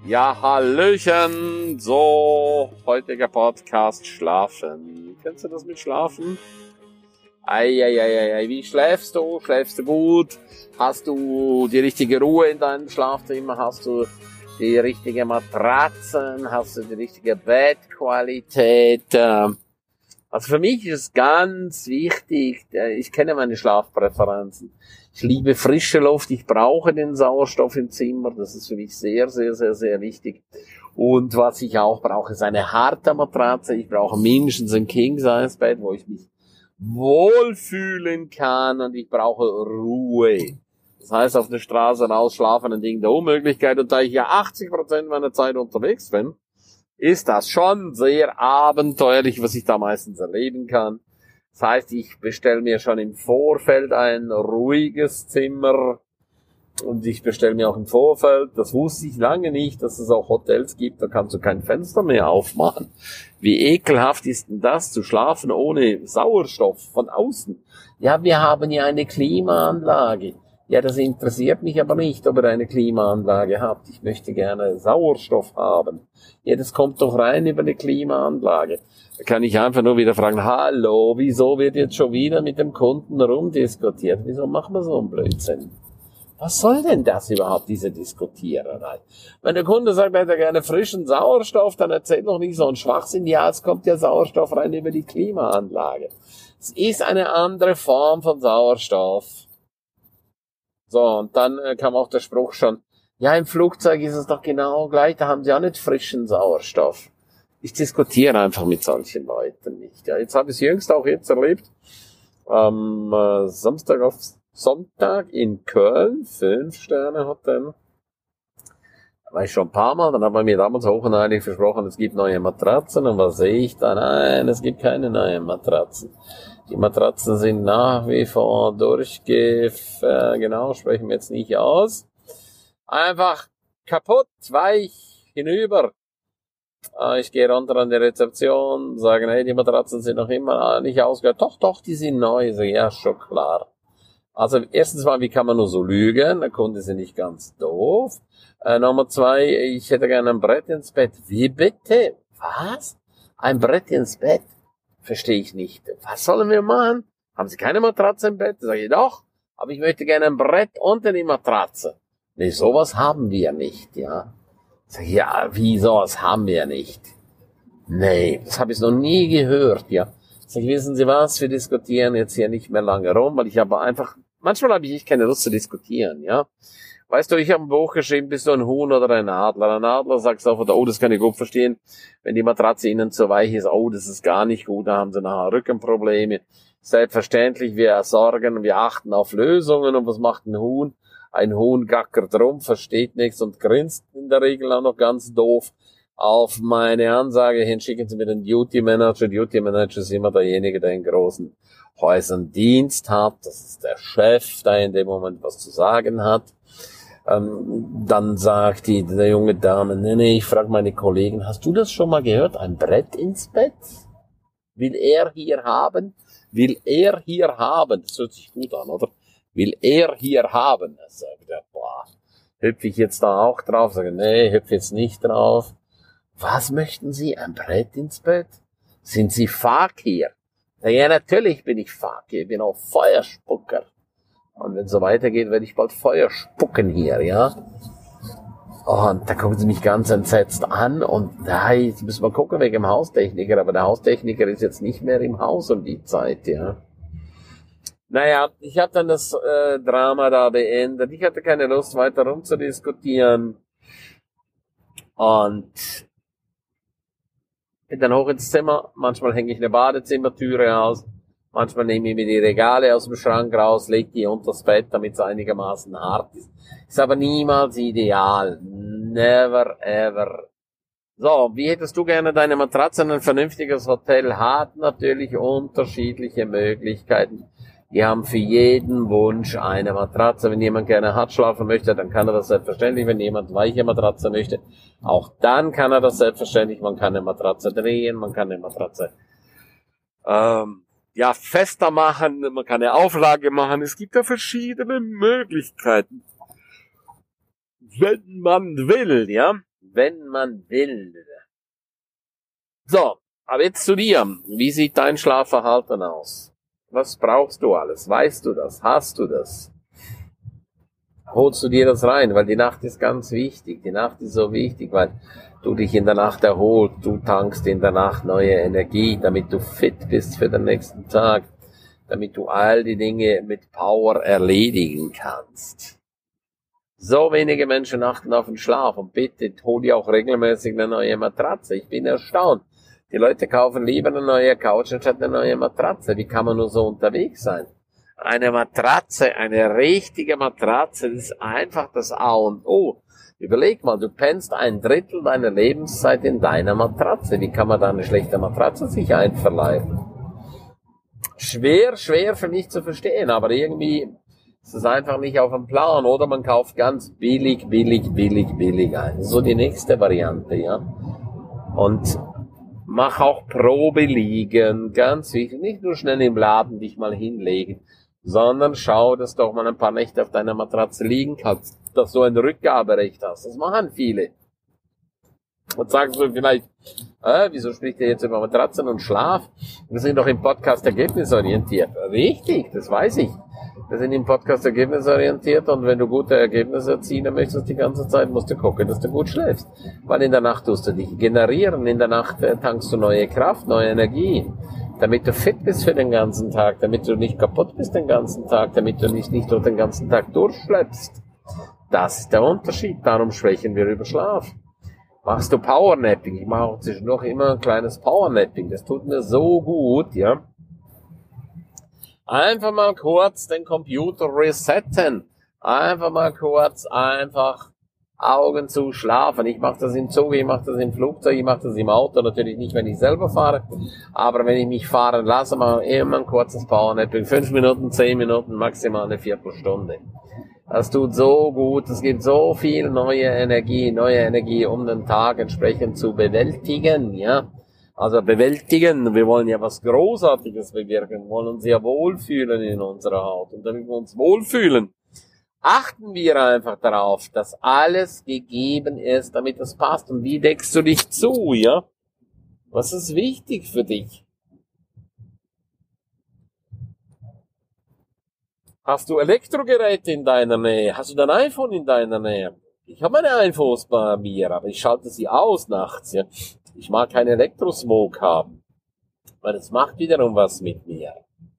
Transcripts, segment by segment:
Ja, hallöchen, so, heutiger Podcast, Schlafen. Kennst du das mit Schlafen? Eieieiei, wie schläfst du? Schläfst du gut? Hast du die richtige Ruhe in deinem Schlafzimmer? Hast du die richtige Matratzen? Hast du die richtige Bettqualität? Also für mich ist es ganz wichtig, ich kenne meine Schlafpräferenzen. Ich liebe frische Luft, ich brauche den Sauerstoff im Zimmer, das ist für mich sehr, sehr, sehr, sehr wichtig. Und was ich auch brauche, ist eine harte Matratze. Ich brauche mindestens ein King-Size-Bett, wo ich mich wohlfühlen kann, und ich brauche Ruhe. Das heißt, auf der Straße rausschlafen, ein Ding der Unmöglichkeit. Und da ich ja 80% meiner Zeit unterwegs bin, ist das schon sehr abenteuerlich, was ich da meistens erleben kann. Das heißt, ich bestelle mir schon im Vorfeld ein ruhiges Zimmer, und ich bestelle mir auch im Vorfeld, das wusste ich lange nicht, dass es auch Hotels gibt, da kannst du kein Fenster mehr aufmachen. Wie ekelhaft ist denn das, zu schlafen ohne Sauerstoff von außen? Ja, wir haben ja eine Klimaanlage. Ja, das interessiert mich aber nicht, ob ihr eine Klimaanlage habt. Ich möchte gerne Sauerstoff haben. Ja, das kommt doch rein über eine Klimaanlage. Da kann ich einfach nur wieder fragen, hallo, wieso wird jetzt schon wieder mit dem Kunden rumdiskutiert? Wieso machen wir so einen Blödsinn? Was soll denn das überhaupt, diese Diskutiererei? Wenn der Kunde sagt, er hätte gerne frischen Sauerstoff, dann erzählt doch nicht so einen Schwachsinn. Ja, es kommt ja Sauerstoff rein über die Klimaanlage. Es ist eine andere Form von Sauerstoff. So, und dann kam auch der Spruch schon, ja, im Flugzeug ist es doch genau gleich, da haben sie auch nicht frischen Sauerstoff. Ich diskutiere einfach mit solchen Leuten nicht. Ja, jetzt habe ich es jüngst auch jetzt erlebt, am Samstag auf Sonntag in Köln, 5-Sterne-Hotel. Da war ich schon ein paar Mal, dann haben wir mir damals hoch und heilig versprochen, es gibt neue Matratzen, und was sehe ich da? Nein, es gibt keine neuen Matratzen. Die Matratzen sind nach wie vor genau, sprechen wir jetzt nicht aus. Einfach kaputt, weich, hinüber. Ich gehe runter an die Rezeption, sage, hey, die Matratzen sind noch immer nicht ausgehört. Doch, die sind neu. Ich sage, ja, schon klar. Also erstens mal, wie kann man nur so lügen? Der Kunde ist ja nicht ganz doof. Nummer 2, ich hätte gerne ein Brett ins Bett. Wie bitte? Was? Ein Brett ins Bett? Verstehe ich nicht. Was sollen wir machen? Haben Sie keine Matratze im Bett? Sag ich, doch, aber ich möchte gerne ein Brett unter die Matratze. Nee, sowas haben wir nicht, ja. Sag ich, ja, wie sowas haben wir nicht? Nee, das habe ich noch nie gehört, ja. Sag ich, wissen Sie was, wir diskutieren jetzt hier nicht mehr lange rum, weil ich habe einfach, manchmal habe ich keine Lust zu diskutieren, ja. Weißt du, ich habe ein Buch geschrieben, bist du ein Huhn oder ein Adler? Ein Adler sagt sofort, oh, das kann ich gut verstehen. Wenn die Matratze ihnen zu weich ist, oh, das ist gar nicht gut, da haben sie nachher Rückenprobleme. Selbstverständlich, wir sorgen, wir achten auf Lösungen. Und was macht ein Huhn? Ein Huhn gackert rum, versteht nichts und grinst in der Regel auch noch ganz doof. Auf meine Ansage hin schicken sie mir den Duty Manager. Duty Manager ist immer derjenige, der in großen Häusern Dienst hat. Das ist der Chef, der in dem Moment was zu sagen hat. Dann sagt der junge Dame, nee, ich frage meine Kollegen, hast du das schon mal gehört? Ein Brett ins Bett? Will er hier haben? Will er hier haben? Das hört sich gut an, oder? Will er hier haben? Sagt er, boah, hüpfe ich jetzt da auch drauf? Sage, nee, hüpfe jetzt nicht drauf. Was möchten Sie? Ein Brett ins Bett? Sind Sie Fakir? Ja, natürlich bin ich Fakir, ich bin auch Feuerspucker. Und wenn es so weitergeht, werde ich bald Feuer spucken hier, ja. Und da gucken sie mich ganz entsetzt an, und jetzt müssen wir gucken wegen dem Haustechniker, aber der Haustechniker ist jetzt nicht mehr im Haus um die Zeit, ja. Naja, ich habe dann das Drama da beendet. Ich hatte keine Lust, weiter rumzudiskutieren. Und bin dann hoch ins Zimmer. Manchmal hänge ich eine Badezimmertüre aus. Manchmal nehme ich mir die Regale aus dem Schrank raus, lege die unter das Bett, damit es einigermaßen hart ist. Ist aber niemals ideal. Never ever. So, wie hättest du gerne deine Matratze? Ein vernünftiges Hotel hat natürlich unterschiedliche Möglichkeiten. Die haben für jeden Wunsch eine Matratze. Wenn jemand gerne hart schlafen möchte, dann kann er das selbstverständlich. Wenn jemand weiche Matratze möchte, auch dann kann er das selbstverständlich. Man kann eine Matratze drehen, man kann eine Matratze fester machen, man kann eine Auflage machen. Es gibt ja verschiedene Möglichkeiten, wenn man will, ja. wenn man will. So, aber jetzt zu dir. Wie sieht dein Schlafverhalten aus? Was brauchst du alles? Weißt du das? Hast du das? Holst du dir das rein? Weil die Nacht ist ganz wichtig. Die Nacht ist so wichtig, weil du dich in der Nacht erholst. Du tankst in der Nacht neue Energie, damit du fit bist für den nächsten Tag. Damit du all die Dinge mit Power erledigen kannst. So wenige Menschen achten auf den Schlaf. Und bitte, hol dir auch regelmäßig eine neue Matratze. Ich bin erstaunt. Die Leute kaufen lieber eine neue Couch anstatt eine neue Matratze. Wie kann man nur so unterwegs sein? Eine Matratze, eine richtige Matratze, das ist einfach das A und O. Überleg mal, du pennst 1/3 deiner Lebenszeit in deiner Matratze. Wie kann man da eine schlechte Matratze sich einverleiben? Schwer für mich zu verstehen, aber irgendwie ist es einfach nicht auf dem Plan. Oder man kauft ganz billig ein. So die nächste Variante, ja. Und mach auch Probeliegen, ganz wichtig. Nicht nur schnell im Laden dich mal hinlegen, sondern schau, dass du auch mal ein paar Nächte auf deiner Matratze liegen kannst, dass du ein Rückgaberecht hast. Das machen viele. Und sagst du vielleicht, wieso spricht er jetzt über Matratzen und Schlaf? Wir sind doch im Podcast ergebnisorientiert. Richtig, das weiß ich. Wir sind im Podcast ergebnisorientiert und wenn du gute Ergebnisse erzielen möchtest die ganze Zeit, musst du gucken, dass du gut schläfst. Weil in der Nacht tust du dich generieren, in der Nacht tankst du neue Kraft, neue Energie, damit du fit bist für den ganzen Tag, damit du nicht kaputt bist den ganzen Tag, damit du nicht durch den ganzen Tag durchschleppst. Das ist der Unterschied, darum sprechen wir über Schlaf. Machst du Powernapping? Ich mache zwischendurch immer ein kleines Powernapping, das tut mir so gut, ja. Einfach mal kurz den Computer resetten. Einfach mal kurz Augen zu schlafen. Ich mache das im Zug, ich mache das im Flugzeug, ich mache das im Auto. Natürlich nicht, wenn ich selber fahre. Aber wenn ich mich fahren lasse, mal immer ein kurzes Powernapping. 5 Minuten, 10 Minuten, maximal eine Viertelstunde. Das tut so gut. Es gibt so viel neue Energie, um den Tag entsprechend zu bewältigen, ja. Also bewältigen, wir wollen ja was Großartiges bewirken, wir wollen uns ja wohlfühlen in unserer Haut. Und damit wir uns wohlfühlen, achten wir einfach darauf, dass alles gegeben ist, damit es passt. Und wie deckst du dich zu, ja? Was ist wichtig für dich? Hast du Elektrogeräte in deiner Nähe? Hast du dein iPhone in deiner Nähe? Ich habe meine iPhones bei mir, aber ich schalte sie aus nachts, ja. Ich mag keinen Elektrosmog haben, weil das macht wiederum was mit mir.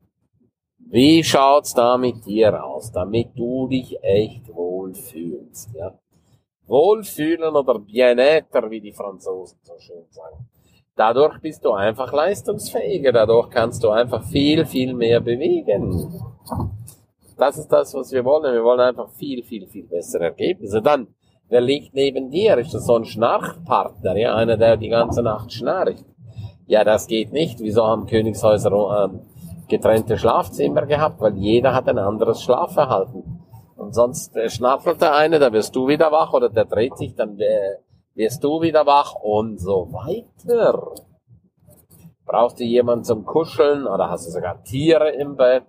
Wie schaut's da mit dir aus, damit du dich echt wohlfühlst, ja? Wohlfühlen oder bien-être, wie die Franzosen so schön sagen. Dadurch bist du einfach leistungsfähiger, dadurch kannst du einfach viel mehr bewegen. Das ist das, was wir wollen. Wir wollen einfach viel bessere Ergebnisse. Dann, wer liegt neben dir? Ist das so ein Schnarchpartner? Ja, einer, der die ganze Nacht schnarcht. Ja, das geht nicht. Wieso haben Königshäuser getrennte Schlafzimmer gehabt? Weil jeder hat ein anderes Schlafverhalten. Und sonst schnarchelt der eine, da wirst du wieder wach, oder der dreht sich, dann wirst du wieder wach und so weiter. Brauchst du jemanden zum Kuscheln oder hast du sogar Tiere im Bett?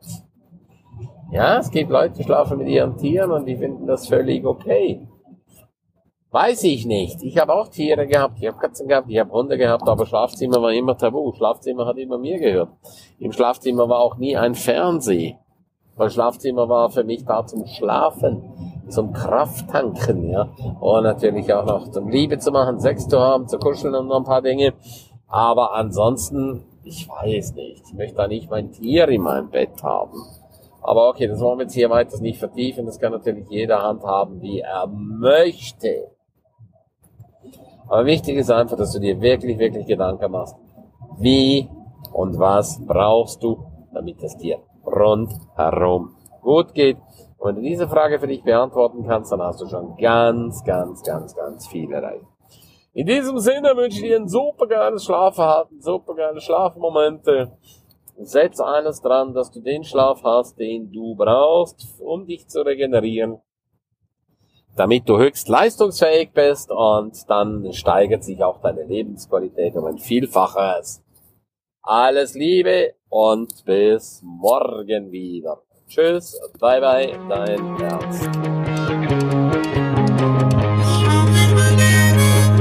Ja, es gibt Leute, die schlafen mit ihren Tieren und die finden das völlig okay. Weiß ich nicht. Ich habe auch Tiere gehabt, ich habe Katzen gehabt, ich habe Hunde gehabt, aber Schlafzimmer war immer tabu. Schlafzimmer hat immer mir gehört. Im Schlafzimmer war auch nie ein Fernseher. Weil Schlafzimmer war für mich da zum Schlafen, zum Krafttanken, ja. Und natürlich auch noch zum Liebe zu machen, Sex zu haben, zu kuscheln und noch ein paar Dinge. Aber ansonsten, ich weiß nicht. Ich möchte da nicht mein Tier in meinem Bett haben. Aber okay, das wollen wir jetzt hier weiter nicht vertiefen. Das kann natürlich jeder handhaben, wie er möchte. Aber wichtig ist einfach, dass du dir wirklich Gedanken machst. Wie und was brauchst du, damit es dir rundherum gut geht? Und wenn du diese Frage für dich beantworten kannst, dann hast du schon ganz viel erreicht. In diesem Sinne wünsche ich dir ein super geiles Schlafverhalten, super geile Schlafmomente. Setz alles dran, dass du den Schlaf hast, den du brauchst, um dich zu regenerieren, damit du höchst leistungsfähig bist, und dann steigert sich auch deine Lebensqualität um ein Vielfaches. Alles Liebe und bis morgen wieder. Tschüss, bye bye, dein Ernst.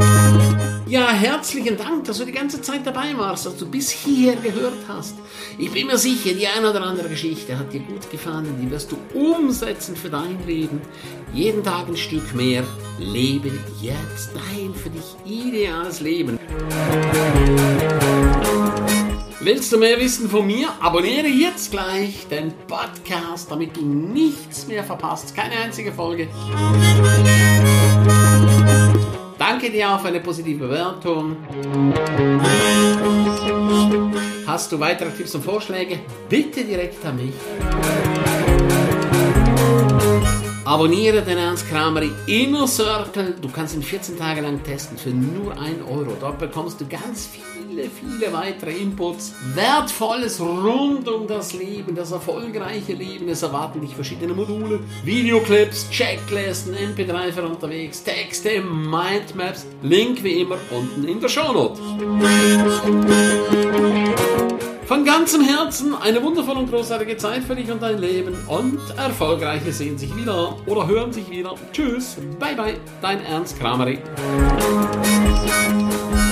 herzlichen Dank, dass du die ganze Zeit dabei warst, dass du bis hierher gehört hast. Ich bin mir sicher, die eine oder andere Geschichte hat dir gut gefallen, die wirst du umsetzen für dein Leben. Jeden Tag ein Stück mehr. Lebe jetzt dein für dich ideales Leben. Willst du mehr wissen von mir? Abonniere jetzt gleich den Podcast, damit du nichts mehr verpasst. Keine einzige Folge. Danke dir auch für eine positive Bewertung. Hast du weitere Tipps und Vorschläge? Bitte direkt an mich. Abonniere den Ernst Kramery Inner Circle. Du kannst ihn 14 Tage lang testen für nur 1 Euro. Dort bekommst du ganz viele weitere Inputs. Wertvolles rund um das Leben, das erfolgreiche Leben. Es erwarten dich verschiedene Module, Videoclips, Checklisten, MP3 für unterwegs, Texte, Mindmaps. Link wie immer unten in der Shownote. Von ganzem Herzen eine wundervolle und großartige Zeit für dich und dein Leben und Erfolgreiche sehen sich wieder oder hören sich wieder. Tschüss, bye bye, dein Ernst Kramery.